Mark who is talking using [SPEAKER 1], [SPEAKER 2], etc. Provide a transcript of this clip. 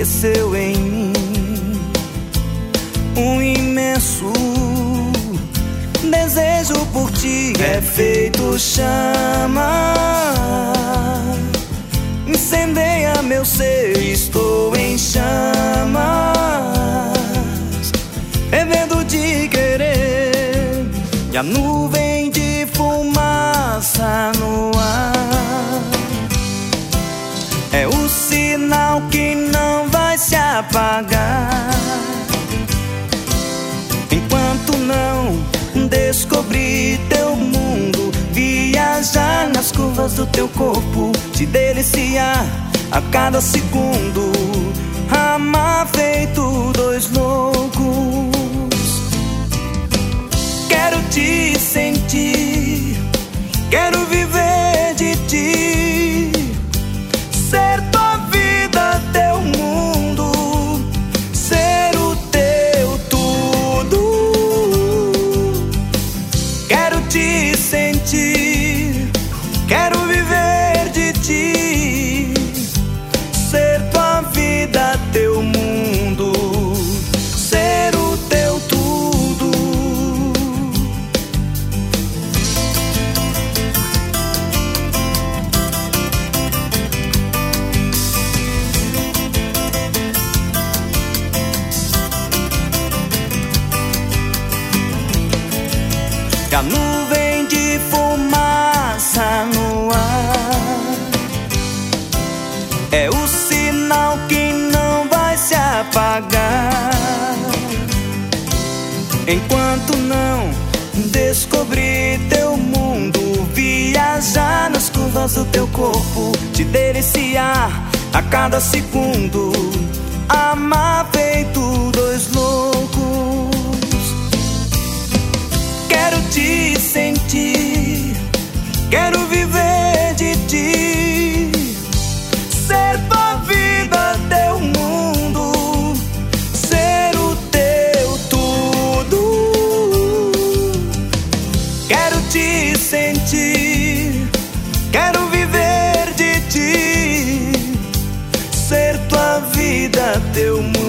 [SPEAKER 1] aqueceu em mim um imenso desejo por ti. É feito chama, incendeia meu ser, estou em chamas, fervendo de querer, e a nuvem de fumaça no ar é o sinal que não vai se apagar enquanto não descobrir teu mundo, viajar nas curvas do teu corpo, te deliciar a cada segundo, amar feito dois loucos. Quero te sentir, quero viver de ti, ser tua vida, teu mundo, ser o teu tudo. Quero te sentir, quero viver de ti, ser tua vida, teu mundo, ser o teu tudo. E a nuvem de fumaça no ar é o sinal que não vai se apagar enquanto não descobrir teu mundo, viajar nas curvas do teu corpo, te deliciar a cada segundo, amar feito dois loucos. Quero te sentir, quero viver de ti, ser tua vida, teu mundo, ser o teu tudo. Quero te sentir, quero viver de ti, ser tua vida, teu mundo.